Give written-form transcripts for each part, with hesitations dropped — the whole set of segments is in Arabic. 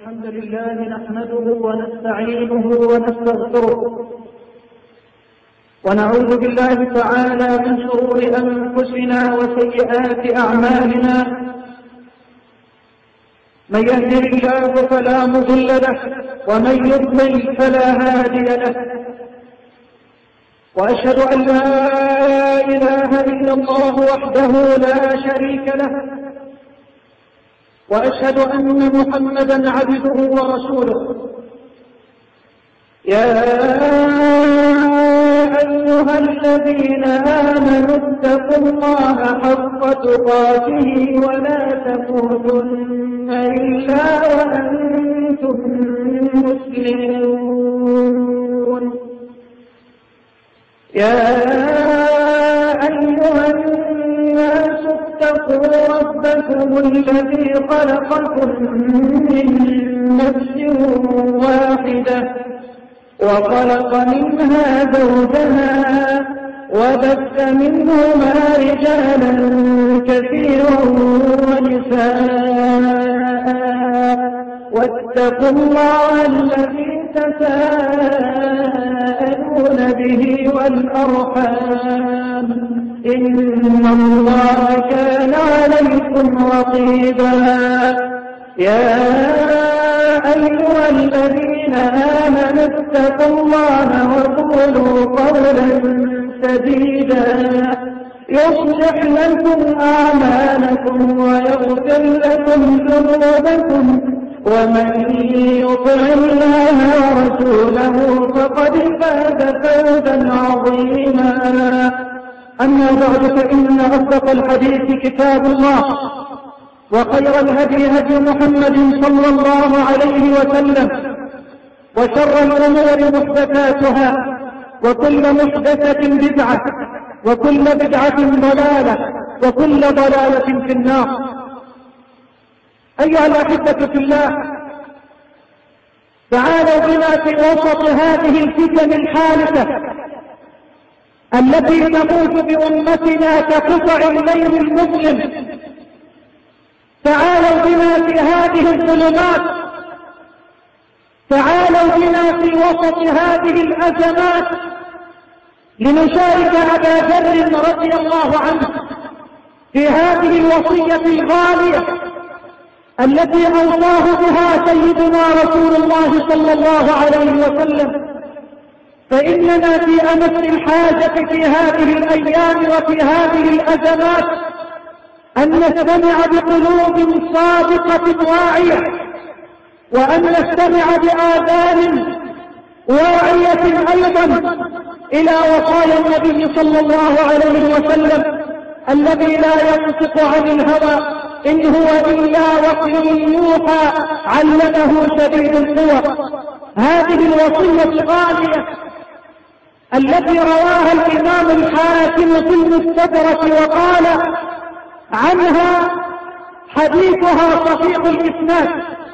الحمد لله نحمده ونستعينه ونستغفره ونعوذ بالله تعالى من شرور أنفسنا وسيئات أعمالنا. من يهده الله فلا مضل له ومن يضلل فلا هادي له، وأشهد أن لا إله إلا الله وحده لا شريك له، وأشهد أن محمدا عبده ورسوله. يا أيها الذين آمنوا اتقوا الله حق تقاته ولا تموتن إلا وأنتم مسلمون. يا أيها الناس اتقوا ربكم الذي خلقكم من نفس واحدة وخلق منها زوجها وبث منهما رجالا كثيرا ونساء، واتقوا الله الذي تساءلون به والأرحام إن الله كان عليكم رقيبا. يا أيها الذين آمنوا اتقوا الله وقولوا قولا سديدا يصلح لكم أعمالكم ويغفر لكم ذنوبكم، ومن يطع الله ورسوله فقد فاز فوزا عظيما. أما بعد، فإن أصدق الحديث كتاب الله، وخير الهدي هدي محمد صلى الله عليه وسلم، وشر الأمور محدثاتها، وكل محدثة بدعة، وكل بدعة ضلالة، وكل ضلالة في النار. أيها الأحبة في الله، تعالوا بنا في وسط هذه الفتن الحادثة التي تموت بأمتنا كقطع الليل المظلم. تعالوا بنا في هذه الظلمات، تعالوا بنا في وسط هذه الأزمات لنشارك أبا ذر رضي الله عنه في هذه الوصية الغالية التي أوصاه بها سيدنا رسول الله صلى الله عليه وسلم. فإننا في أمس الحاجة في هذه الأيام وفي هذه الأزمات أن نستمع بقلوب صادقة واعية، وأن نستمع بآذان واعية أيضا إلى وصايا النبي صلى الله عليه وسلم الذي لا ينطق عن الهوى إن هو إلا وحي يوحى علمه شديد القوى. هذه الوصية الغالية التي رواها الإمام الحاكم في المستدرك وقال عنها حديثها صحيح الإسناد،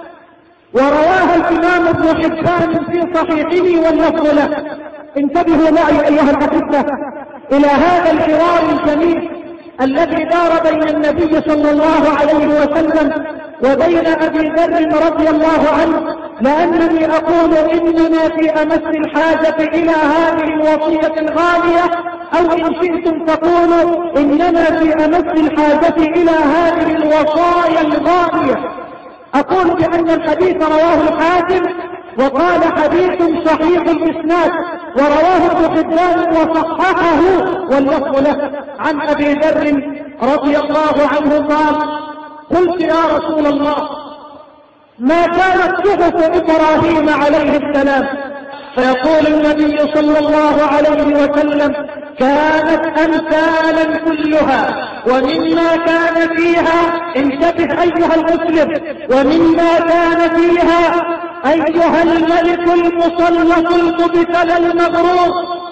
ورواها الإمام ابن حبان في صحيحه واللفظ له. انتبهوا معي أيها الأحبة إلى هذا الحوار الجميل الذي دار بين النبي صلى الله عليه وسلم وبين أبي ذر رضي الله عنه، لأنني أقول إننا في أمس الحاجة إلى هذه الوصية الغالية، أو إن شئتم تقولوا إننا في أمس الحاجة إلى هذه الوصايا الغالية. أقول بأن الحديث رواه الحاكم وقال حديث صحيح الإسناد، ورواه ابن حبان وصححه واللفظ له. عن أبي ذر رضي الله عنه قال: قلت يا رسول الله، ما كانت صحف إبراهيم عليه السلام؟ فيقول النبي صلى الله عليه وسلم: كانت أمثالا كلها، ومما كان فيها، انتبه أيها المسلم، ومما كان فيها أيها الملك المسلط المبتلى المغرور،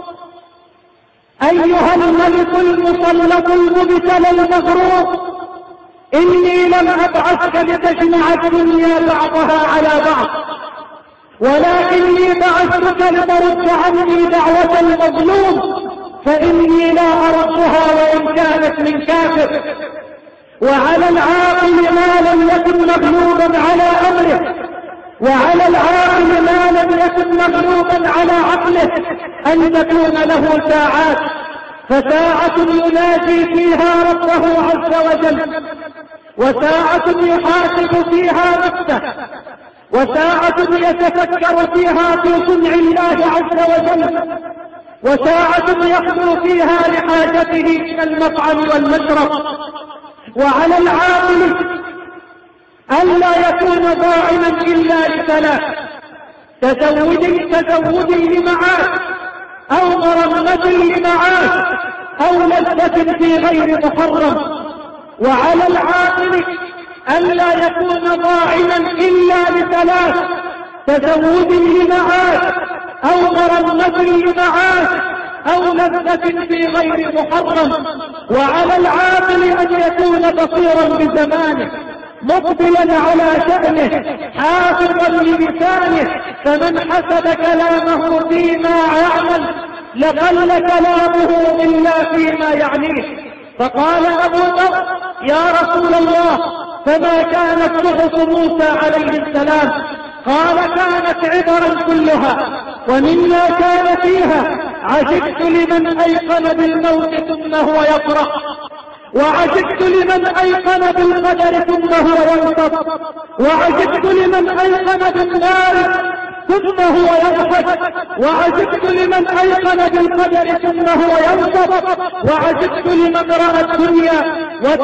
أيها الملك المسلط المبتلى المغرور، إني لم أبعثك لتجمع الدنيا بعضها على بعض، ولكني بعثتك لترد عني دعوة المظلوم، فإني لا أردها وإن كانت من كافر. وعلى العاقل ما لم يكن مغلوبا على أمره، وعلى العاقل ما لم يكن مغلوبا على عقله أن تكون له ساعات، فساعة يناجي فيها ربه عز وجل، وساعة يحاسب فيها نفسه، وساعة يتفكر فيها في صنع الله عز وجل، وساعة يخلو فيها لحاجته إلى المطعم والمشرب. وعلى العاقل ألا يكون ضاعما إلا لثلاث: تزود لمعاش، أو مرمة لمعاش، أو لذة في غير محرم. وعلى العاقل ألا يكون ضاعما إلا لثلاث: تزود لمعاش، أو مرمة لمعاش، أو لذة في غير محرم. وعلى العاقل أن يكون بصيرا بزمانه، مقبلا على شأنه، حافظا للسانه، فمن حسب كلامه فيما يعمل لقل كلامه إلا فيما يعنيه. فقال أبو ذر: يا رسول الله، فما كانت صحف موسى عليه السلام؟ قال: كانت عبرا كلها، ومما كان فيها: عجبت لمن أيقن بالموت ثم هو يفرح، وعجبت لمن أيقن بالقدر ثم هو ينصب، وعجبت لمن أيقن بالنار ثم هو يضحك، وعجبت لمن أيقن بالقدر ثم هو ينصب، وعجبت لمن رأى الدنيا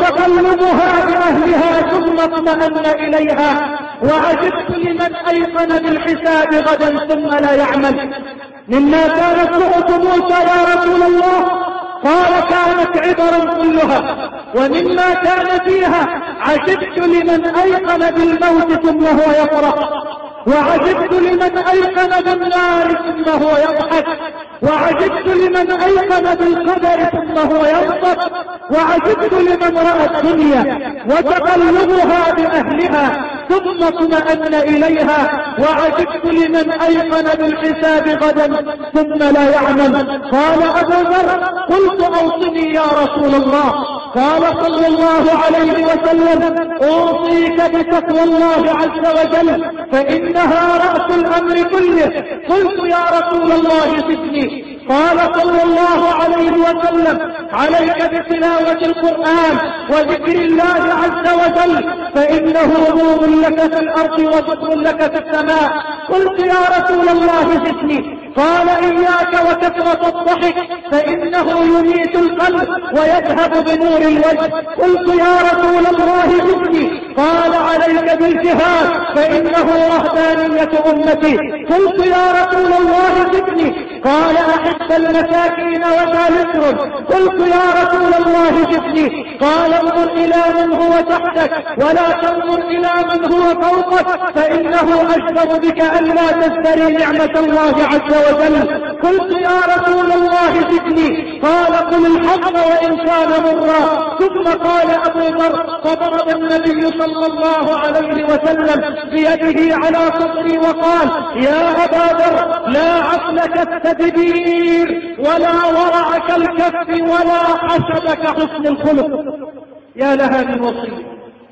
وتقلبها بأهلها ثم اطمأن إليها، وعجبت لمن أيقن بالحساب غدا ثم لا يعمل. مما كانت صحف موسى يا رسول الله؟ قال: كانت عبرا كلها، ومما كان فيها: عجبت لمن أيقن بالموت ثم هو يفرح، وعجبت لمن أيقن بالنار ثم هو يضحك، وعجبت لمن أيقن بالقدر ثم هو ينصب، وعجبت لمن رأى الدنيا وتقلبها بأهلها ثم اطمأن إليها، وعجبت لمن أيقن بالحساب غدا ثم لا يعمل. قال أبو ذر: قلت: أوصني يا رسول الله. قال صلى الله عليه وسلم: أوصيك بتقوى الله عز وجل، فإنها رأس الأمر كله. قلت: يا رسول الله زدني. قال صلى الله عليه وسلم: عليك بتلاوة القرآن وذكر الله عز وجل، فإنه نور لك في الأرض وذكر لك في السماء. قلت: يا رسول الله زدني. قال: إياك وكثرة الضحك، فإنه يميت القلب ويذهب بنور الوجه. قلت: يا رسول الله زدني. قال: عليك بالجهاد، فإنه رهبانية أمتي. قلت: يا رسول الله زدني. قال: أحب المساكين وذا ذكر. قلت: يا رسول الله زدني. قال: انظر إلى من هو تحتك ولا تنظر إلى من هو فوقك، فإنه أشبه بك ألا تزدري نعمة الله عز وجل. قلت: يا رسول الله زدني. قال: قل الحق وإن كان مرا. ثم قال أبو ذر: فضرب النبي صلى الله عليه وسلم بيده على صدري وقال: يا أبا ذر، لا عقلك التدبير ولا ورعك الكف ولا حسبك حسن الخلق. يا لها من وصية،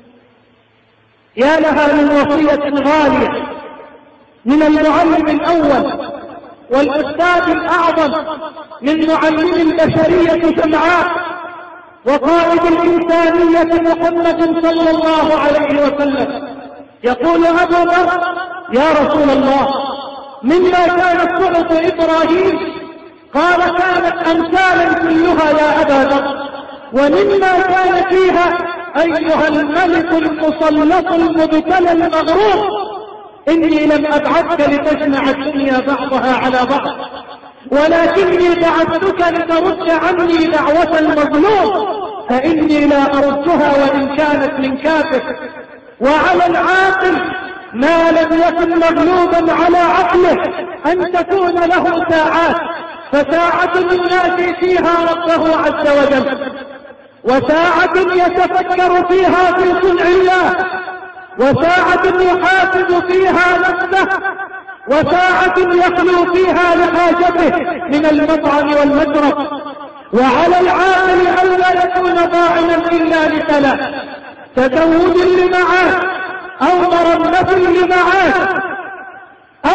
يا لها من وصية غالية من المعلم الأول والأستاذ الأعظم من معلم البشرية جمعاء وقائد الإنسانية محمد صلى الله عليه وسلم. يقول أبو ذر: يا رسول الله، مما كانت صحف إبراهيم؟ قال: كانت أمثالا كلها يا أبا ذر، ومما كان فيها: أيها الملك المسلط المبتلى المغرور، إني لم أبعثك لتجمع الدنيا بعضها على بعض، ولكني بعثتك لترد عني دعوة المظلوم، فإني لا أردها وإن كانت من كافر. وعلى العاقل ما لم يكن مغلوبا على عقله أن تكون له ساعات، فساعة ينادي فيها ربه عز وجل، وساعة يتفكر فيها في صنع الله، وساعة يحاسب فيها نفسه، وساعة يخلو فيها لحاجته من المطعم والمشرب. وعلى العاقل ألا يكون ضاعنا إلا لثلاث: تزود لمعاش، أو مرمة لمعاش،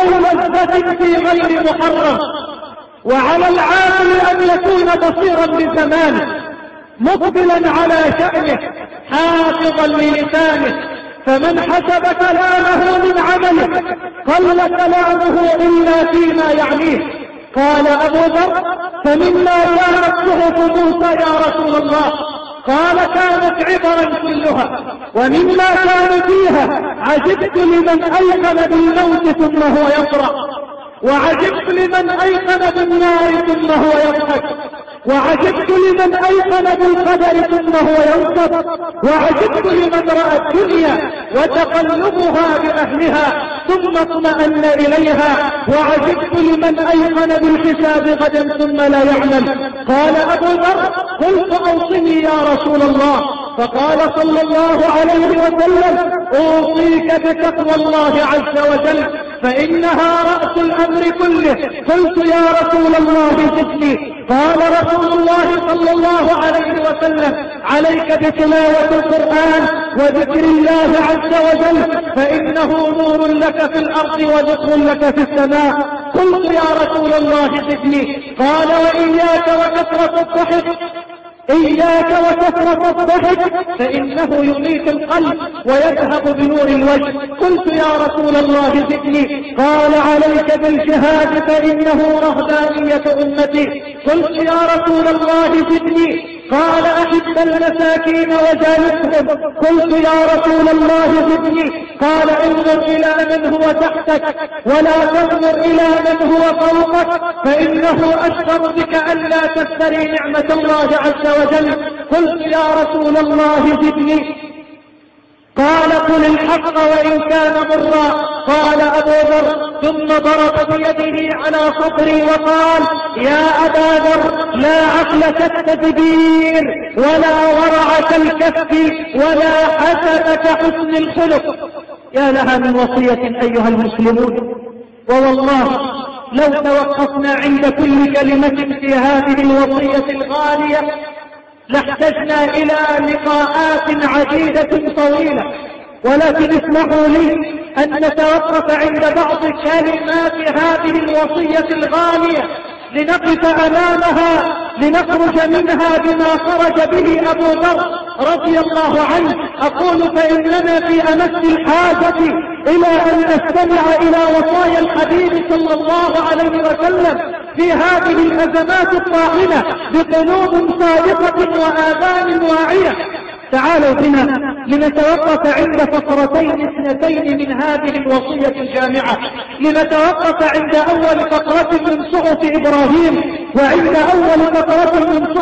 أو لذة في غير محرم. وعلى العاقل أن يكون بصيرا بزمانه مقبلا على شأنه حافظا للسانه، فمن حسب كلامه من عمله قل كلامه إلا فيما يعنيه. قال أبو ذر: فمما كانت صحف موسى يا رسول الله؟ قال: كانت عبرا كلها، ومما كان فيها عجبت لمن أيقن بالموت ثم هو يفرح، وعجبت لمن أيقن بالنار ثم هو يضحك، وعجبت لمن أيقن بالقدر ثم هو ينصب، وعجبت لمن رأى الدنيا وتقلبها بأهلها ثم اطمأن إليها، وعجبت لمن أيقن بالحساب غدا ثم لا يعلم. قال أبو ذر: قلت: أوصني يا رسول الله. فقال صلى الله عليه وسلم: أوصيك بتقوى الله عز وجل، فإنها رأس الأمر كله. قلت: يا رسول الله زدني. قال رسول الله صلى الله عليه وسلم: عليك بتلاوة القرآن وذكر الله عز وجل، فإنه نور لك في الأرض وذكر لك في السماء. قلت: يا رسول الله زدني. قال: وإياك وكثرة الضحك، إياك وكثرة الضحك فإنه يميت القلب ويذهب بنور الوجه. قلت: يا رسول الله زدني. قال: عليك بالجهاد فإنه رهبانية أمتي. قلت: يا رسول الله زدني. قال: أحب المساكين وجالسهم. قلت: يا رسول الله زدني. قال: انظر إلى من هو تحتك ولا تنظر إلى من هو فوقك، فإنه أشعر بك ألا تفتري نعمة الله عز وجل. قلت: يا رسول الله زدني. قال: قل الحق وإن كان مرا. قال أبو ذر: ثم ضرب بيده على صدري وقال: يا أبا ذر، لا عقل كالتدبير ولا ورع كالكف ولا حسب كحسن الخلق. يا لها من وصية أيها المسلمون، ووالله لو توقفنا عند كل كلمة في هذه الوصية الغالية لاحتجنا إلى لقاءات عديدة طويلة، ولكن اسمحوا لي أن نتوقف عند بعض كلمات هذه الوصية الغالية لنقف أمامها لنخرج منها بما خرج به أبو ذر رضي الله عنه. أقول: فإننا في أمس الحاجة إلى أن نستمع إلى وصايا الحبيب صلى الله عليه وسلم في هذه الأزمات الطاحنة بقلوب صادقة وآذان واعية. تعالوا بنا لنتوقف عند فقرتين اثنتين من هذه الوصية الجامعة، لنتوقف عند أول فقرة من صحف إبراهيم وعند أول فقرة من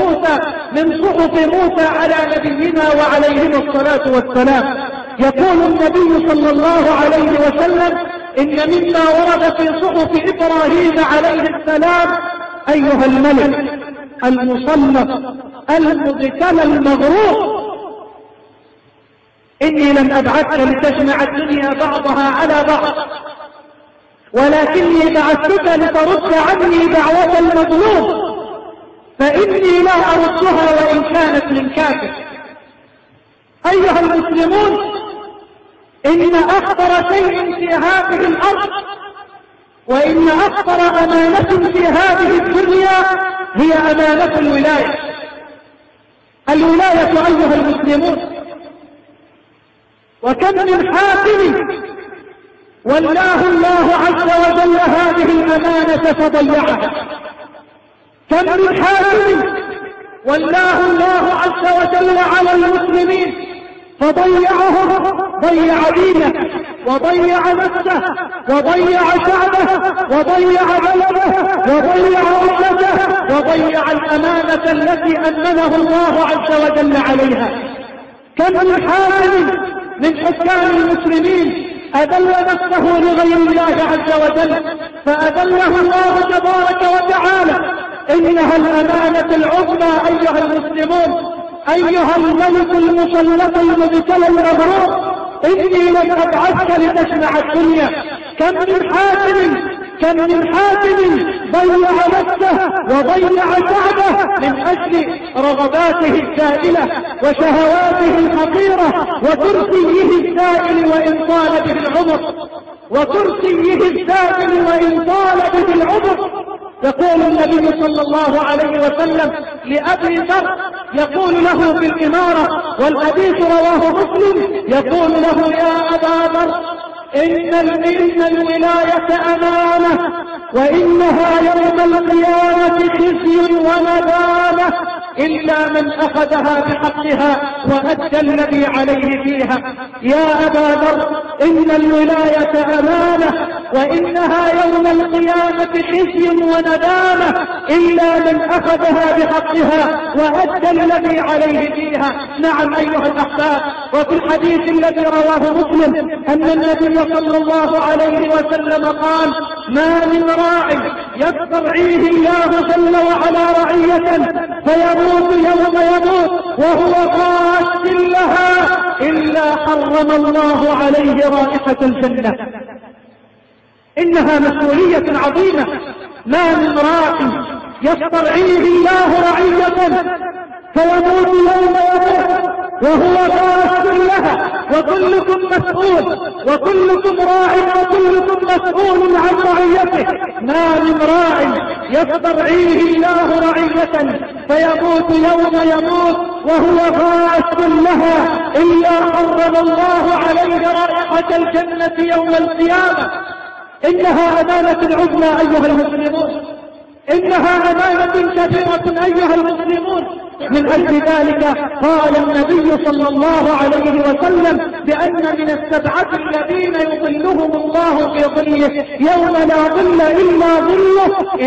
صحف موسى على نبينا وعليهم الصلاة والسلام. يقول النبي صلى الله عليه وسلم: إن مما ورد في صحف إبراهيم عليه السلام: أيها الملك المصنف المبتلى المغرور، إني لم أبعثك لتجمع الدنيا بعضها على بعض، ولكني بعثتك لترد عني دعوة المظلوم، فإني لا أردها وإن كانت من كافر. أيها المسلمون، إن أخطر شيء في هذه الأرض وإن أخطر أمانة في هذه الدنيا هي أمانة الولاية. الولاية أيها المسلمون، وكم من حاكم ولاه الله عز وجل هذه الأمانة فضيعها. كم من حاكم ولاه الله عز وجل على المسلمين فضيعهم، ضيع دينه وضيع نفسه وضيع شعبه وضيع بلده وضيع أمته وضيع الأمانة التي أمنه الله عز وجل عليها. كم من حاكم من حكام المسلمين أذل نفسه لغير الله عز وجل فأذله الله تبارك وتعالى. إنها الأمانة العظمى أيها المسلمون. أيها الملك المسلط المبتلى المغرور، إني لم أبعثك لتجمع الدنيا. كم من حاكم ضيع نفسه وضيع شعبه من أجل رغباته الزائلة وشهواته الحقيرة وكرسيه الزائل وإن طال به العمر. وكرسيه الثابت وإن طال به العمر. يقول النبي صلى الله عليه وسلم لأبي ذر يقول له في الإمارة، والحديث رواه مسلم، يقول له يا أبا ذر إن الولاية أمانة، وإنها يوم القيامة خزي وندامة إلا من أخذها بحقها وأدى الذي عليه فيها. يا أبا ذر إن الولاية أمانة، وإنها يوم القيامة خزي وندامة إلا من أخذها بحقها وأدى الذي عليه فيها. نعم أيها الأحباب، وفي الحديث الذي رواه مسلم أن النبي صلى الله عليه وسلم قال: ما من راع يسترعيه الله جل وعلا رعية فيموت يوم يموت وهو غاش لها إلا حرم الله عليه رائحة الجنة. إنها مسؤولية عظيمة. ما من راع يسترعيه الله رعية فيموت يوم يموت وهو غاش لها، وكلكم مسؤول، وكلكم راع، وكلكم مسؤول عن رعيته. ما من راع يسترعيه الله رعية فيموت يوم يموت وهو غاش لها إلا حرم الله عليه رائحة الجنة يوم القيامة. إنها أمانة عظمى أيها المسلمون، إنها أمانة كبيرة أيها المسلمون. من أجل ذلك قال النبي صلى الله عليه وسلم بأن من السبعة الذين يظلهم الله في ظله يوم لا ظل إلا ظله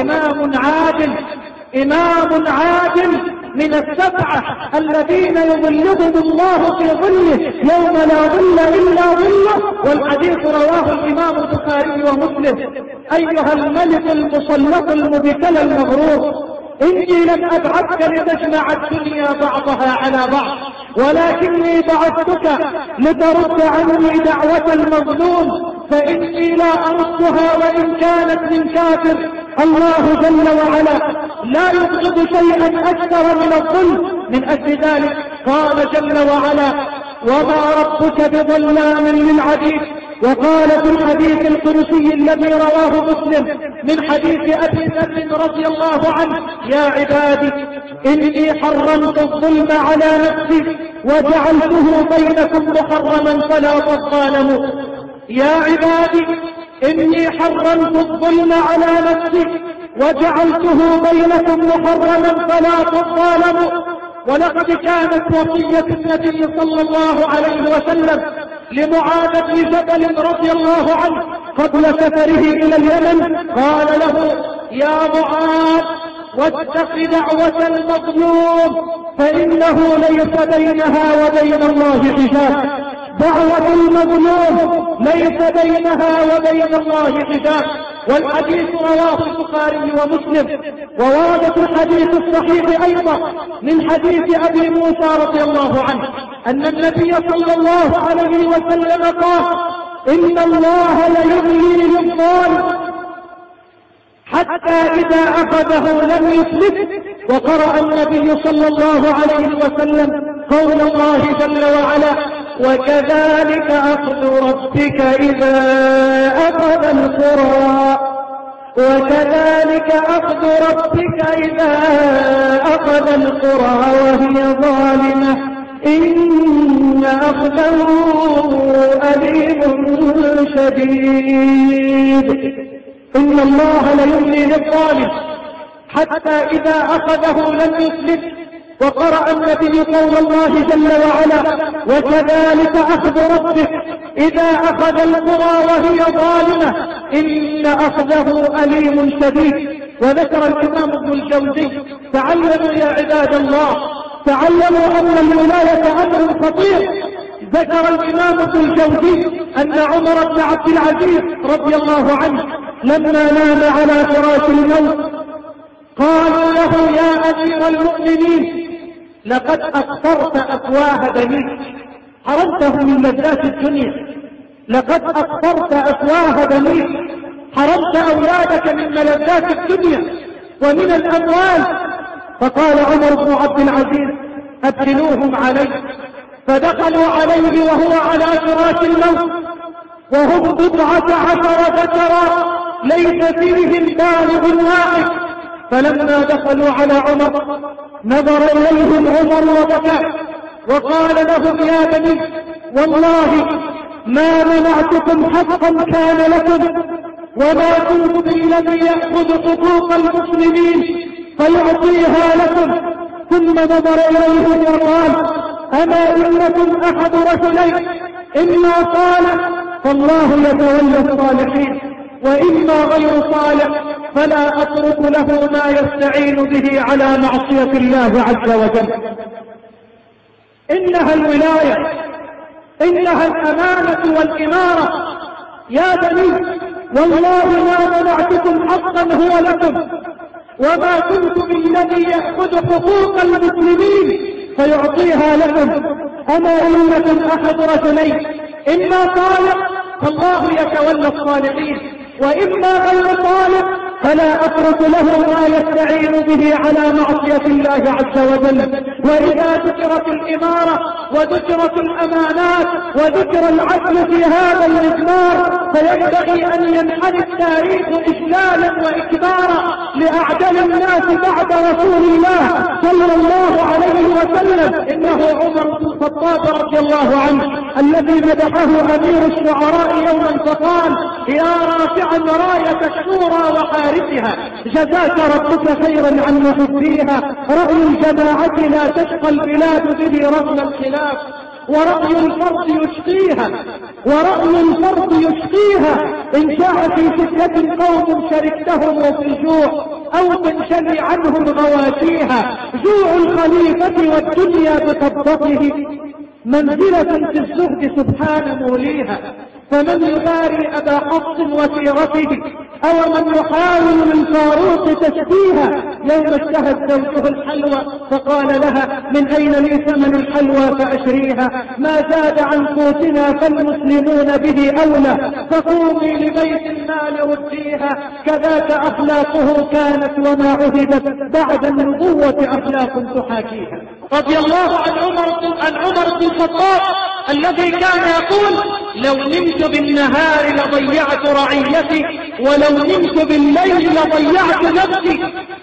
إمام عادل. من السبعة الذين يظلهم الله في ظله يوم لا ظل إلا ظله، والحديث رواه الإمام البخاري ومسلم. أيها الملك المسلط المبتلى المغرور، إني لم أبعثك لتجمع الدنيا بعضها على بعض، ولكني بعثتك لترد عني دعوة المظلوم، فإني لا أردها وإن كانت من كافر. الله جل وعلا لا يبغض شيئا أكثر من الظلم. من أجل ذلك قال جل وعلا: وما ربك بظلام للعبيد. وقال في الحديث القدسي الذي رواه مسلم من حديث أبي ذر رضي الله عنه: يا عبادي إني حرمت الظلم على نفسي وجعلته بينكم محرما فلا تظالموا. يا عبادي إني حرمت الظلم على نفسي وجعلته بينكم محرما فلا تظالموا. ولقد كانت وصية النبي صلى الله عليه وسلم لمعاذ بن جبل رضي الله عنه قبل سفره إلى اليمن، قال له: يا معاذ واتق دعوة المظلوم فإنه ليس بينها وبين الله حجاب. دعوة المظلوم ليس بينها وبين الله حجاب. والحديث رواه البخاري ومسلم. وورد في الحديث الصحيح أيضا من حديث أبي موسى رضي الله عنه أن النبي صلى الله عليه وسلم قال: إن الله ليملي للظالم حتى إذا أخذه لم يفلت. وقرأ النبي صلى الله عليه وسلم قول الله جل وعلا: وكذلك أخذ ربك إذا أخذ القرى وهي ظالمة إن أخذه أليم شديد. إن الله ليملي للظالم حتى إذا أخذه لم يفلت. وقرأ النبي قول الله جل وعلا: وكذلك أخذ ربك إذا أخذ القرى وهي ظالمة إن أخذه أليم شديد. وذكر الإمام ابن الجوزي: تعلموا يا عباد الله، تعلموا أن الولاية أمر خطير. ذكر الإمام ابن الجوزي أن عمر بن عبد العزيز رضي الله عنه لما نام على فراش الموت قالوا له: يا أمير المؤمنين لقد أكثرت أفواه بنيك، حرمته من لذات الدنيا. لقد أكثرت أفواه بنيك، حرمت أولادك من ملذات الدنيا ومن الأموال. فقال عمر بن عبد العزيز: أدخلوهم عليه. فدخلوا عليه وهو على فراش الموت وهم 19 ذكرا ليس فيهم بالغ واحد. فلما دخلوا على عمر نظر إليهم عمر وبكى وقال لهم يا بني والله ما منعتكم حقا كان لكم وما كنت الذي يأخذ حقوق المسلمين فيعطيها لكم. ثم نظر إليهم وقال أما إنكم أحد رجلين إما صالح فالله يتولى الصالحين وإما غير صالح فلا أترك له ما يستعين به على معصية الله عز وجل. إنها الولاية، إنها الأمانة والإمارة. يا بني والله ما منعتكم حقا هو لكم وما كنت بالذي يأخذ حقوق المسلمين فيعطيها لكم. أما إنكم أحد رجلين إما صالح فالله يتولى الصالحين وإما غير صالح فلا أترك له ما يستعين به على معصية الله عز وجل. وإذا ذكرت الإمارة وذكرت الأمانات وذكر العدل في هذا المزمار فينبغي أن ينحني التاريخ إجلالا وإكبارا لأعدل الناس بعد رسول الله صلى الله عليه وسلم. إنه عمر بن الخطاب رضي الله عنه الذي مدحه أمير الشعراء يوما فقال يا رافعا راية الشورى وحارسها جزاك ربك خيرا عن محبيها. رأي الجماعة لا تشقى البلاد به رغم الخلاف ورأي الفرد يشقيها إن جاء في فتنة قوم شركتهم وفي الجوع أو تنشلي عنهم غواشيها. جوع الخليفة والدنيا بقبضته منزلة في الزهد سبحان موليها. فمن يباري أبا حفص وسيرته أو من يحاول للفاروق تشبيها. يوم اشتهت زوجه الحلوى فقال لها من أين لي ثمن الحلوى فأشريها. ما زاد عن قوتنا فالمسلمون به أولى فقومي لبيت المال رديها. كذاك أخلاقه كانت وما عهدت بعد النبوة أخلاق تحاكيها. رضي الله عن عمر بن الخطاب الذي كان يقول لو نمت بالنهار لضيعت رعيتي ولو نمت بالليل لضيعت نفسي.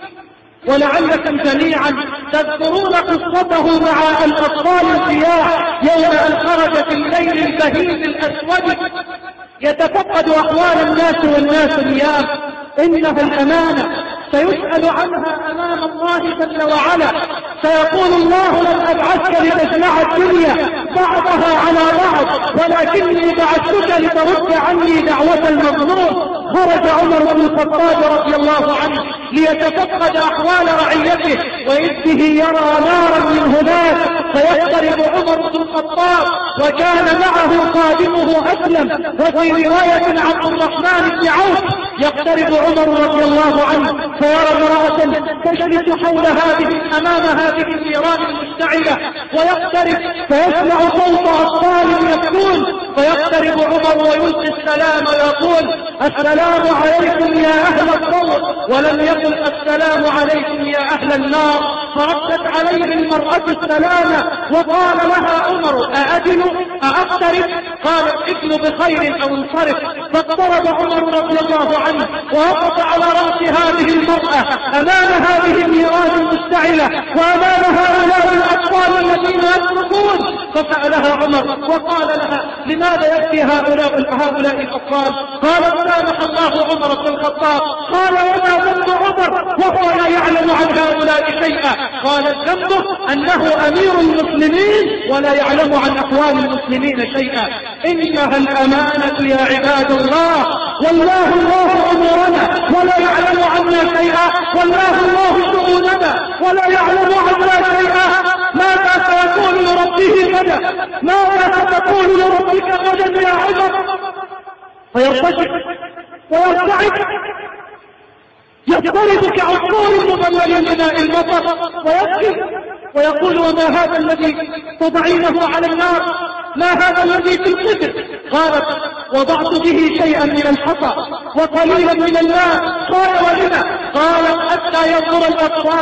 ولعلكم جميعا تذكرون قصته مع الأطفال الصياح يوم أن خرج في الليل البهيم الأسود يتفقد أحوال الناس والناس نيام. إنها الأمانة سيسأل عنها أمام الله جل وعلا. سيقول الله لن أبعثك لتجمع الدنيا بعضها على بعض ولكني بعثتك لترد عني دعوة المظلوم. خرج عمر بن الخطاب رضي الله عنه ليتفقد أحوال رعيته وإذ به يرى نارا من هناك فيقترب عمر بن الخطاب وكان معه خادمه أسلم. وفي رواية عبد الرحمن بن عوف يقترب عمر رضي الله عنه فيرى امرأة تجلس حول أمام هذه النيران المشتعلة ويقترب فيسمع صوت أطفال يبكون فيقترب عمر ويلقي السلام ويقول السلام عليكم يا أهل الضوء ولم يقل السلام عليكم يا أهل النار. فردت عليه المرأة السلام وقال لها عمر أأدل أأقترب؟ قالت ابن بخير أو انصرف. فاقترب عمر رضي الله عنه ووقف على رأس هذه المرأة أمام هذه النيران المشتعلة وأمام هؤلاء الأطفال الذين يصرخون. فسألها عمر وقال لها لماذا يبكي هؤلاء الأطفال؟ قالت سامح الله عمر بن الخطاب. قال وما ذنب عمر وهو لا يعلم عن هؤلاء شيئا؟ قالت ذنبه أنه أمير المسلمين ولا يعلم عن أحوال المسلمين شيئا. إنها الأمانة يا عباد الله. والله أمورنا ولا يعلم عنا شيئا والله شؤوننا ولا يعلم عنا شيئا. ماذا سيقول لربه غدا؟ ماذا ستقول لربك غدا يا عمر؟ فيرتجع ويرتعد يضطرب كعصفور مبلل من ماء المطر ويبكي ويقول وما هذا الذي تضعينه على النار؟ ما هذا الذي في القدر؟ قالت وضعت به شيئا من الحصى وقليلا من الماء. قال ولما؟ قالت حتى ينظر الأطفال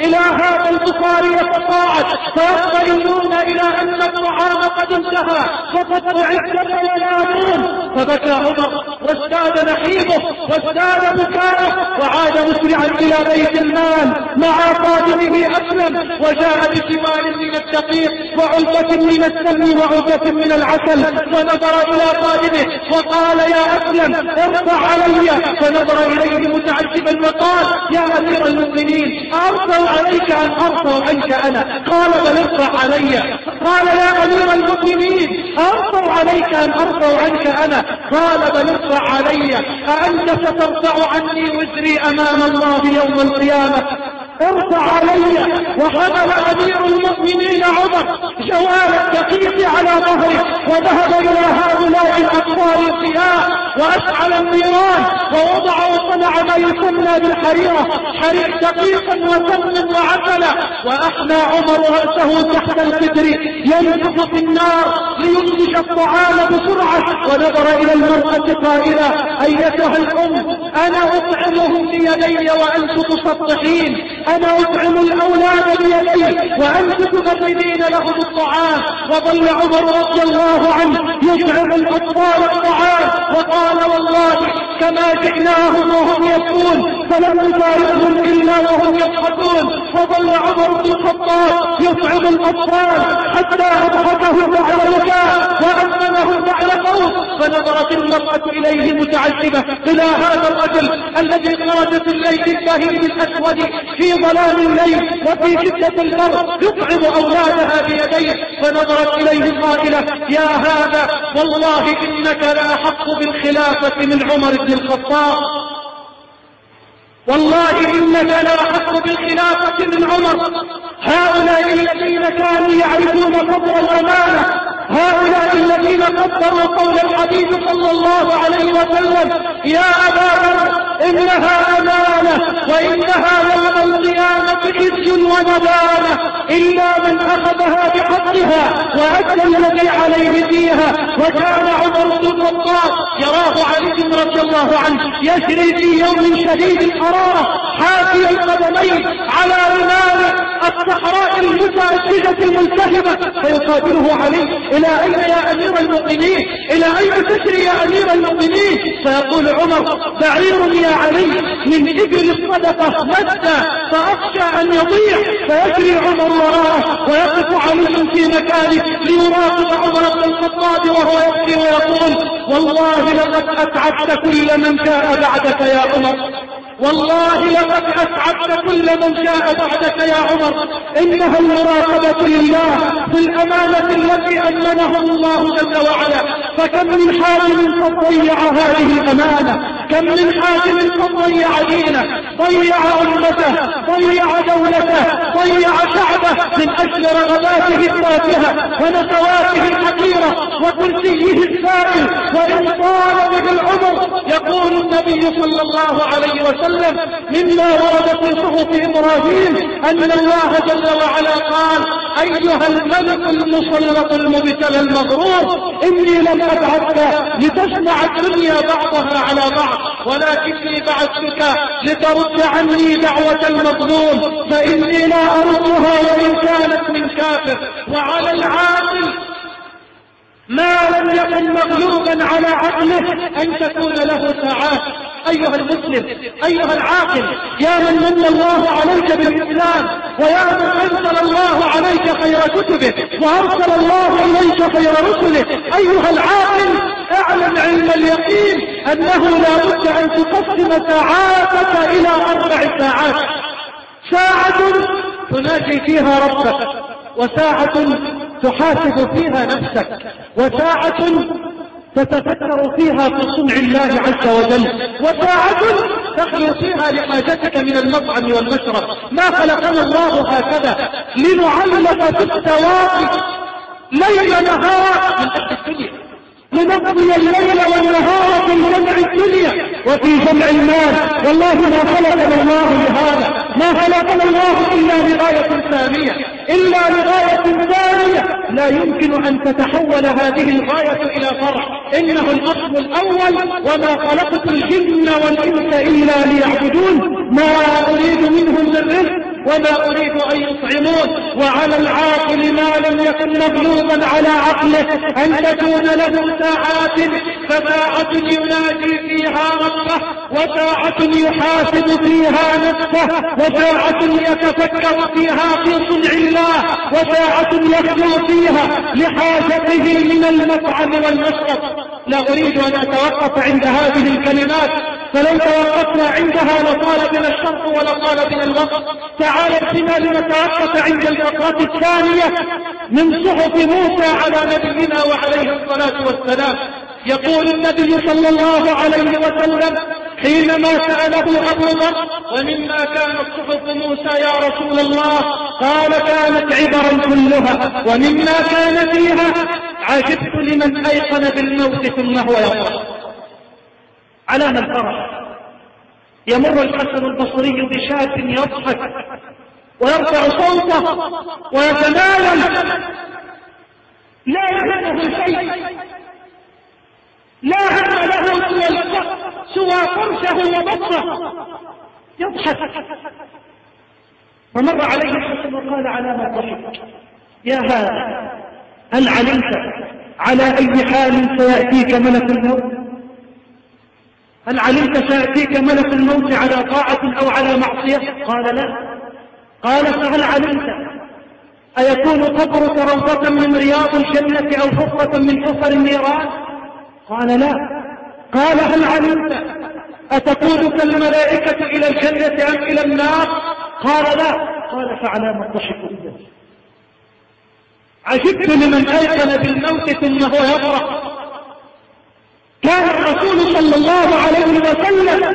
إلى هذا البخاري يتقاعد فيطمئنون إلى أن الطعام قد انتهى وقد أعد وينامون. فبكى عمر وازداد نحيبه وازداد بكاءه وعاد مسرعا إلى بيت المال مع خادمه أسلم، وجاء بشمال من الدقيق وعلبة من السمن وعلبة من العسل، ونظر إلى خادمه وقال يا أسلم ارفع علي، فنظر إليه متعجبا وقال يا أمير المؤمنين أرفع عليك أم أرفع عنك أنا؟ قال بل ارفع علي. قال يا أمير المؤمنين أرفع عليك أم أرفع عنك أنا؟ قال بل ارفع علي، أأنت سترفع عني وزري أمام الله يوم القيامة؟ ارفع علي. وحمل أمير المؤمنين عمر جوال الدقيق على ظهره وذهب إلى هؤلاء الأطفال الضياء وأشعل النيران ووضع وصنع ما يسمى بالحريرة، حرير دقيقا وسمن وعسلا، وأحنى عمر رأسه تحت القدر ينفخ في النار لينتج الطعام بسرعة، ونظر إلى المرأة قائلة أيتها الأم أنا أطعمهم بيدي وأنت تسطحين، أنا أطعم الأولاد بيدي وأنت تبردين لهم الطعام. وظل عمر رضي الله عنه يطعم الأطفال الطعام وقال والله كما جئناهم وهم يبكون فلم نفارقهم إلا وهم يضحكون. وظل عمر بن الخطاب يطعم الأطفال حتى أضحكه بعد بكاء وأمنه بعد خوف، فنظرت المرأة إليه متعجبة إلى هذا الرجل الذي خرج في الليل البهيم الأسود في ظلام الليل وفي شدة البرد يطعم أولادها بيديه، فنظرت إليه قائلة يا هذا والله إنك لأحق بالخلافة من عمر بن الخطاب، والله إنك لأحق بالخلافة من عمر. هؤلاء الذين كانوا يعرفون قدر الأمانة، هؤلاء الذين قدروا قول الحبيب صلى الله عليه وسلم يا أبا بكر إنها أمانة وإنها يوم القيامة خزي وندامة إلا من أخذها بحقها وأدى الذي عليه فيها. وكان عمر بن الخطاب يراه علي رضي الله عنه يجري في يوم شديد الحرارة حافي القدمين على رمال الصحراء المتأججة الملتهبة، فيقابله علي إلى أين يا أمير المؤمنين؟ إلى أين تسري يا أمير المؤمنين؟ فيقول عمر بعير يا علي من إبل الصدقة مدى فأخشى أن يضيع، فيجري عمر وراءه ويقف علي في مكانه ليراقب عمر بن الخطاب وهو يبكي ويقول والله لقد أسعدت كل من جاء بعدك يا عمر، والله لقد أسعدت كل من جاء بعدك يا عمر. إنها المراقبة لله في الأمانة التي أمنهم الله جل وعلا. فكم من حاكم قد ضيع هذه الأمانة، كم من حاكم قد ضيع دينه، ضيع أمته، ضيع دولته، ضيع شعبه من أجل رغباته التافهة ونسواته الحقيرة وكرسيه السائل. وإن طال به العمر يقول النبي صلى الله عليه وسلم مما ورد في صحف إبراهيم أن الله جل وعلا قال أيها الملك المسلط المبتلى المغرور إني لم أبعثك لتجمع الدنيا بعضها على بعض ولكني بعثتك لترد عني دعوة المظلوم فإني لا أردها وإن كانت من كافر. وعلى العاقل ما لم يكن مغلوبا على عقله أن تكون له ساعات. أيها المسلم أيها العاقل يا من من الله عليك بالإسلام ويا من أنزل الله عليك خير كتبه وأرسل الله إليك خير رسله، أيها العاقل اعلم علم اليقين أنه لا بد أن تقسم ساعاتك إلى 4 ساعات: ساعة تناجي فيها ربك، وساعة تحاسب فيها نفسك، وساعة تتفكر فيها في صنع الله عز وجل، وساعة تخلو فيها لحاجتك من المطعم والمشرب. ما خلقنا الله هكذا لنعلق في الثواب ليل نهار من أجل الدنيا، لنقضي الليل والنهار في جمع الدنيا وفي جمع المال. والله ما خلقنا الله لهذا، ما خلقنا الله إلا لغاية ثانية، إلا لغاية ثانية لا يمكن أن تتحول هذه الغاية إلى فرع. إنه الأصل الأول: وما خلقت الجن والإنس إلا ليعبدون ما أريد منهم من رزق وما أريد أن يطعمون. وعلى العاقل ما لم يكن مغلوبا على عقله أن تكون له ساعات، فساعة يناجي فيها ربه، وساعة يحاسب فيها نفسه، وساعة يتفكر فيها في صنع الله، وساعة يخلو فيها لحاجته من المطعم والمشرب. لا أريد أن أتوقف عند هذه الكلمات، فلو توقفنا عندها لطال بنا الشرط ولطال بنا الوقت. تعالوا بنا لنتوقف عند الفقرة الثانية من صحف موسى على نبينا وعليه الصلاة والسلام. يقول النبي صلى الله عليه وسلم حينما سأله أبو ذر: ومما كانت صحف موسى يا رسول الله؟ قال: كانت عبرا كلها، ومما كان فيها: عجبت لمن أيقن بالموت ثم هو يفرح. علامة الفرح. يمر الحسن البصري بشاب يضحك ويرفع صوته ويتناول، لا يهمه شيء، لا هم له سوى فرشه وبطره، يضحك. فمر عليه الحسن وقال: على ما ضحك يا هذا؟ هل علمت على أي حال سيأتيك ملك الموت؟ هل علمت سيأتيك ملك الموت على طاعة أو على معصية؟ قال: لا. قال: فهل علمت أيكون قبرك روضة من رياض الجنة أو حفرة من حفر النيران؟ قال: لا. قال: هل علمت أتقودك الملائكة إلى الجنة أم إلى النار؟ قال: لا. قال: فعلى ما الضحك إذا؟ عجبت لمن أيقن بالموت ثم هو يفرح. كان الرسول صلى الله عليه وسلم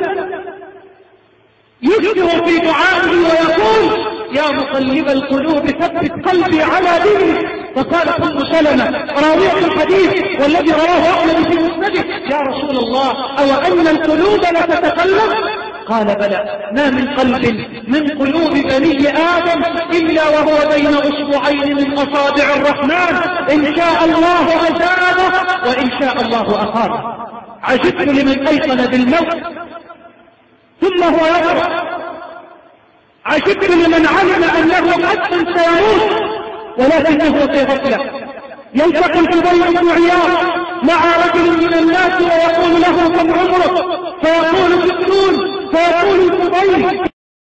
يكثر في دعائه ويقول: يا مقلب القلوب ثبت قلبي على دينك. فقال ام سلمة راوية الحديث والذي رواه احمد في مسنده: يا رسول الله، او ان القلوب لا تتقلب؟ قال: بلى، ما من قلب من قلوب بني آدم إلا وهو بين أصبعين من أصابع الرحمن، إن شاء الله أزاده وإن شاء الله أخاره. عجبت لمن أيقن بالموت ثم هو يفرح. عجبت لمن علم أنه حتما سيموت ولكنه في غفلة. يلتقي الفضيل بن عياض مع رجل من الناس ويقول له: كم عمرك؟ فيقول: 60. فيقول الفضيل: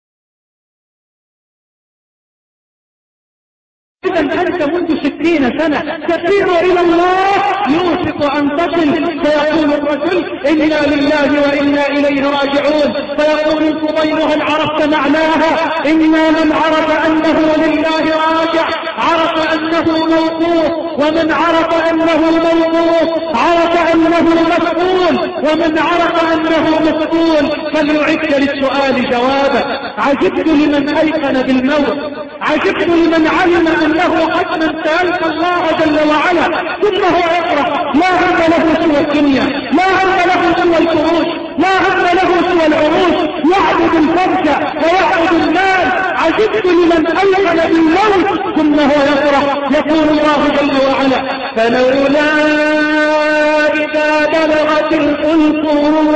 إذا أنت منذ 60 سنة تسير إلى الله، يوشك أن تصل. فيقول الرجل: إنا لله وإنا إليه راجعون. فيقول الفضيل: هل عرفت معناها؟ إنا من عرف أنه لله راجع عرف أنه موقوف، ومن عرف أنه موقوف عرف أنه مسؤول، ومن عرف أنه مسؤول فليعد للسؤال جوابا. عجبت لمن أيقن بالموت، عجبت لمن علم أنه حتما سيلقى الله جل وعلا ثم هو يفرح. لا هم له سوى الدنيا، لا هم له سوى الفروش، لا هم له سوى العروش، يعبد الفرج ويعبد المال. عجبت لمن أيقن بالموت ثم هو يفرح. يقول الله جل وعلا: فلولا إذا بلغت الحلقوم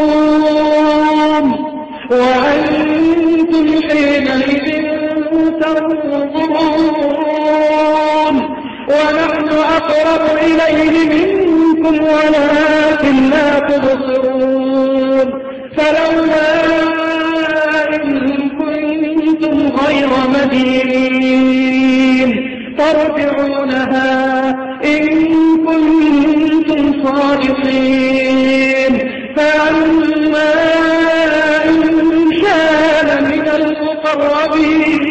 وأنتم حينئذ تنظرون ونحن أقرب إليه منكم ولكن لا تبصرون. فلولا إن كنتم غير مدينين ترجعونها إن كنتم صادقين. فأما إن كان من المقربين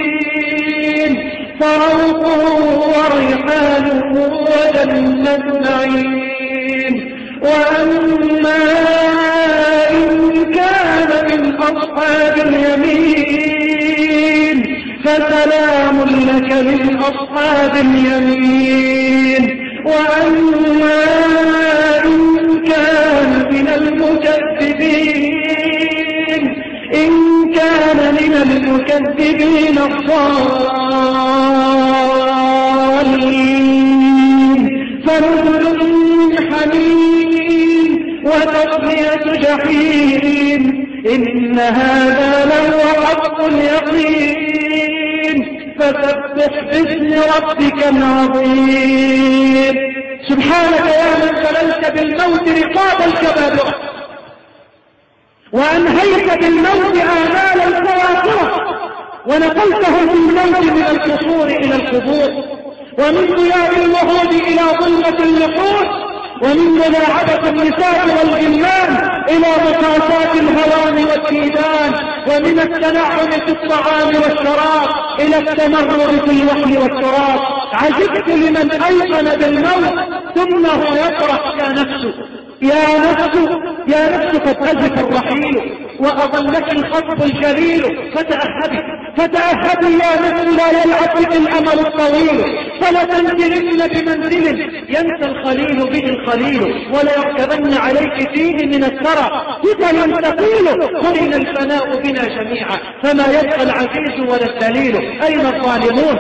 فروح وريحان وجنة نعيم. وأما إن كان من أصحاب اليمين فسلام لك من أصحاب اليمين. وأما إن كان من المكذبين الضالين فنزل من حميم وتصلية جحيم. إن هذا لهو حق اليقين. فسبح باسم ربك العظيم. سبحانك يا من سللت بالموت رقاب الكبابرة وأنهيت بالموت آمال الكوافرة ونقلتهم بالموت من القصور إلى القبور ومن ضياء الوهود إلى ظلمة اللحود ومن ملاعبة النساء والغلمان إلى مقاسات الهوان والديدان ومن التنعم في الطعام والشراب إلى التمرر في الوحل والتراب. عجبت لمن أيقن بالموت ثم هو يفرح يا نفس يا نفس يا نفس قد أزف الرحيل وأظلك الخطب الجليل فتأهبي يا نفس لا يلعب بك الأمل الطويل فلا تنزلن بمنزل ينسى الخليل به الخليل ولا يركبن عليك فيه من الثرى جبل ثقيل قرن الفناء بنا جميعا فما يبقى العزيز ولا الذليل. أين الظالمون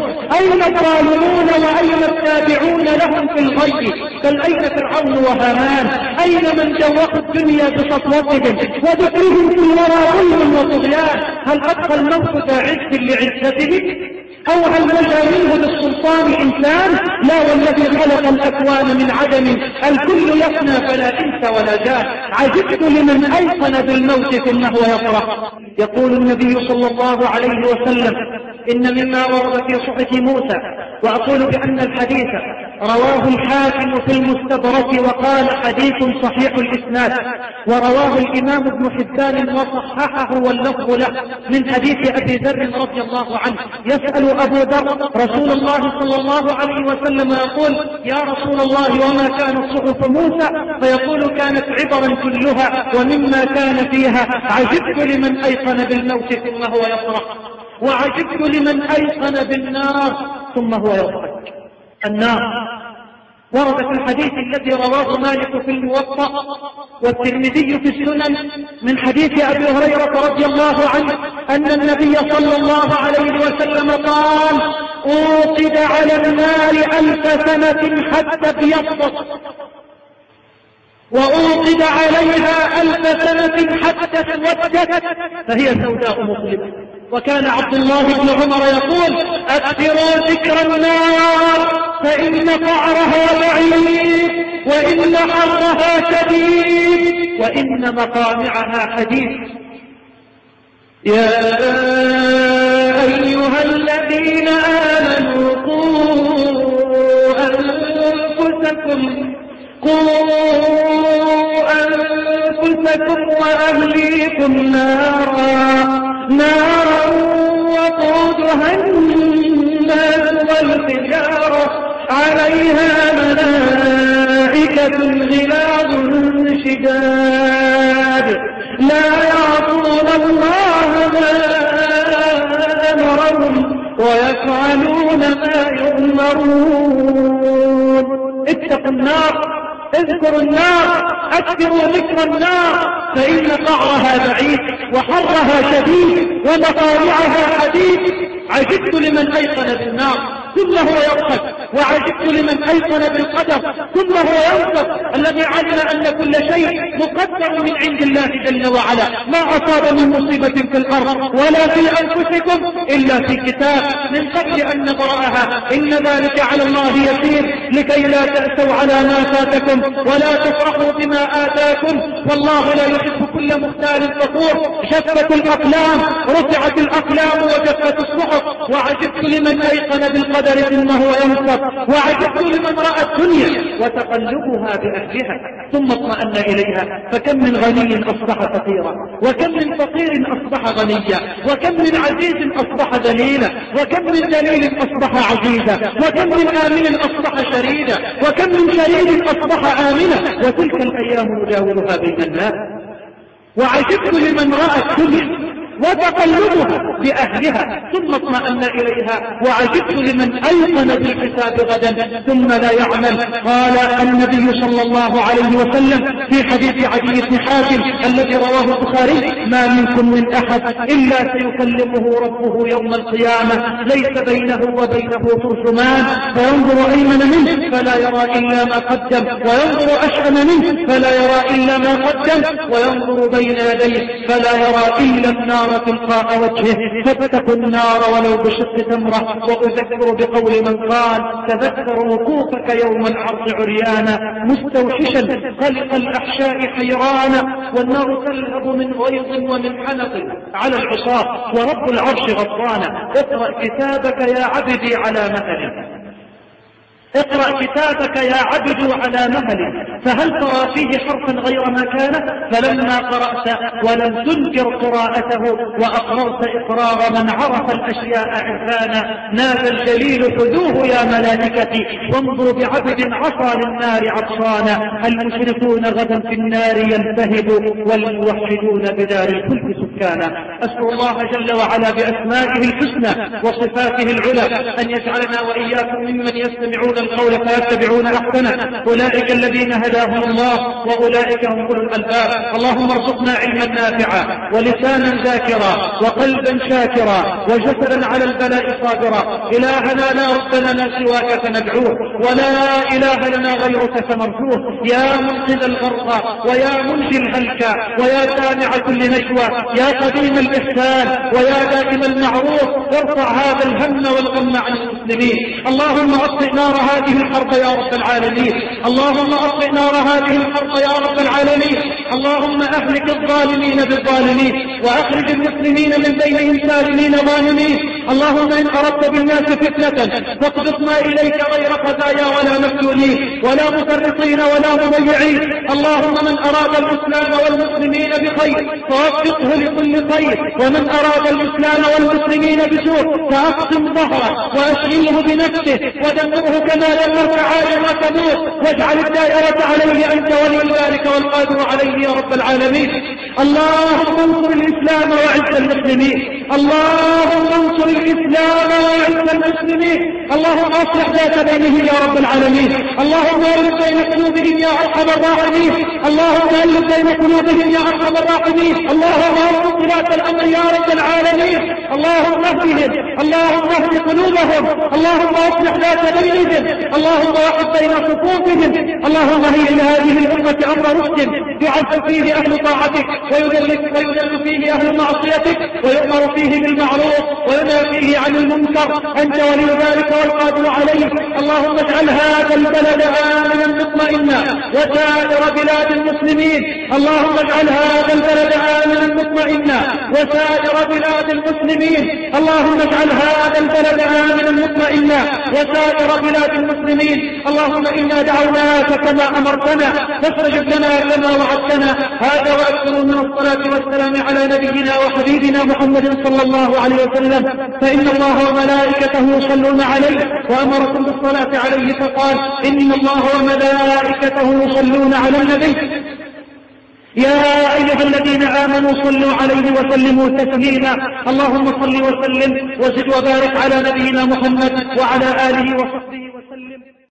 وأين التابعون لهم في الغي بل أين فرعون وهامان أين من جوقوا الدنيا بسطوتهم وذكرهم في الورى ظلم وطغيان. هل أبقى الموت ذا عز لعزته أو هل نجا منه بالسلطان إنسان؟ لا والذي خلق الأكوان من عدم الكل يفنى فلا إنس ولا جان. عجبت لمن أيقن بالموت ثم هو يفرح. يقول النبي صلى الله عليه وسلم إن مما ورد في صحف موسى وأقول بأن الحديث رواه الحاكم في المستدرك وقال حديث صحيح الإسناد ورواه الإمام ابن حبان وصححه واللفظ له من حديث أبي ذر رضي الله عنه يسأل أبو ذر رسول الله صلى الله عليه وسلم يقول يا رسول الله وما كانت صحف موسى فيقول كانت عبرا كلها ومما كان فيها عجبت لمن أيقن بالموت ثم هو يفرح وعجبت لمن أيقن بالنار ثم هو يضحك. النار ورد في الحديث الذي رواه مالك في الموطأ والترمذي في السنن من حديث أبي هريرة رضي الله عنه أن النبي صلى الله عليه وسلم قال أوقد على النار 1000 سنة حتى ابيضت وأوقد عليها 1000 سنة حتى اسودت فهي سوداء مظلمة. وكان عبد الله بن عمر يقول أكثروا ذكر النار فإن قعرها بعيد وإن حرها شديد وإن مقامعها حديد. يا أيها الذين آمنوا قوا أنفسكم وأهليكم نارا وقودها الناس والحجارة عليها ملائكة غلاظ شداد لا يعصون الله ما أمرهم ويفعلون ما يؤمرون. اتقوا النار اذكروا النار اكثروا ذكر النار فإن قعرها بعيد وحرها شديد ومقامعها حديد. عجبت لمن أيقن بالنار ثم هو يضحك وعجبت لمن أيقن بالقدر ثم هو ينصف الذي علم أن كل شيء مقدر من عند الله جل وعلا ما أصاب من مصيبة في الأرض ولا في أنفسكم إلا في كتاب من قبل أن نقرأها إن ذلك على الله يسير لكي لا تأسوا على ما فاتكم ولا تفرحوا بما آتاكم والله لا يحب كل مختال فخور. جفت الأقلام رفعت الأقلام وجفت الصحف. وعجبت لمن أيقن بالقدر ثم هو ينصف وعجبت لمن رأى الدنيا وتقلبها بأهلها ثم اطمأن إليها فكم من غني أصبح فقيرا وكم من فقير أصبح غنيا وكم من عزيز أصبح ذليلا وكم من ذليل أصبح عزيزا وكم من آمن أصبح شريدا وكم من شريد أصبح آمنا وتلك الأيام نداولها بين الناس. وعجبت لمن رأى الدنيا وتقلبها بأهلها ثم اطمأن إليها وعجبت لمن أيقن بالحساب غدا ثم لا يعمل. قال النبي صلى الله عليه وسلم في حديث عدي بن حاتم الذي رواه البخاري ما منكم من أحد إلا سيكلمه ربه يوم القيامة ليس بينه وبينه ترجمان فينظر أيمن منه فلا يرى إلا ما قدم وينظر أشأم منه فلا يرى إلا ما قدم وينظر بين يديه فلا يرى إلا النار تلقاء وجهه، فاتقوا النار ولو بشق تمرة. وأذكر بقول من قال: تذكر وقوفك يوم العرض عريانا مستوحشا خلق الأحشاء حيرانا، والنار تلهب من غيظ ومن حنق على العصاة ورب العرش غضبانا. اقرأ كتابك يا عبدي على مهل، اقرأ كتابك يا عبد على مهل، فهل ترى فيه حرفا غير ما كان؟ فلما قرأت ولم تنكر قراءته وأقررت إقرار من عرف الأشياء عرفانا، نادى الجليل خذوه يا ملائكتي وانظروا بعبد عصى للنار عطشانا. المشركون غدا في النار يلتهبوا والموحدون بدار الخلد سكانا. أسأل الله جل وعلا بأسمائه الحسنى وصفاته العلى أن يجعلنا وإياكم ممن يستمعون القول فيتبعون أحسنه، أولئك الذين هداهم الله وأولئك هم أولو الألباب. اللهم ارزقنا علما نافعا ولسانا ذاكرا وقلبا شاكرا وجسدا على البلاء صابرا. إلهنا لا رب لنا سواك فندعوه، ولا إله لنا غيرك فنرجوه. يا منقذ الغرق ويا منجي الهلكى ويا سامع كل نجوى، يا قديم الإحسان ويا دائم المعروف، ارفع هذا الهم والغم عن المسلمين. اللهم أطفئ نار هذه الحرب يا رب العالمين، اللهم أطفئ نار هذه الحرب يا رب العالمين. اللهم أهلك الظالمين بالظالمين وأخرج المسلمين من بينهم سالمين ظالمين. اللهم إن أردت بالناس فتنة فاقبضنا إليك غير خزايا ولا مفتونين ولا مفرطين ولا مضيعين. اللهم من أراد الإسلام والمسلمين بخير فوفقه لكل خير، ومن أراد الإسلام والمسلمين بسوء فأقسم ظهره وأشغله بنفسه ودمره كما دمرت عادا وثمود، واجعل الدائرة عليه أنت ولي ذلك والقادر عليه يا رب العالمين. اللهم انصر الإسلام وأعز المسلمين، اللهم انصر الإسلام وأعز المسلمين. اللهم أصلح ذات بينهم يا رب العالمين، اللهم ألف بين قلوبهم يا أرحم الراحمين، اللهم ألف بين قلوبهم يا أرحم الراحمين. اللهم أرحم ولاة الأمر يا رب العالمين، اللهم اهدهم، اللهم اهد قلوبهم، اللهم أصلح ذات بينهم، اللهم واحد بين صفوفهم. اللهم هيئ لهذه الأمة أمر رشد يعز فيه أهل طاعتك ويذل فيه أهل معصيتك، ويؤمر فيه بالمعروف وينهى فيه عن المنكر. أنت ولي ذلك والقادر عليه. اللهم اجعل هذا البلد آمنا مطمئنا وسائر بلاد المسلمين. اللهم اجعل هذا البلد آمنا مطمئنا وسائر بلاد المسلمين. اللهم اجعل هذا البلد آمنا مطمئنا وسائر بلاد المسلمين. اللهم إنا دعوناك كما أمرتنا فاستجب لنا كما وعدتنا. هذا وأكثر من الصلاة والسلام على نبينا وحبيبنا محمد صلى الله عليه وسلم، فإن الله وملائكته يصلون عليه وأمركم بالصلاة عليه فقال: إن الله وملائكته يصلون على النبي يا أيها الذين آمنوا صلوا عليه وسلموا تسليما. اللهم صل وسلم وزد وبارك على نبينا محمد وعلى آله وصحبه.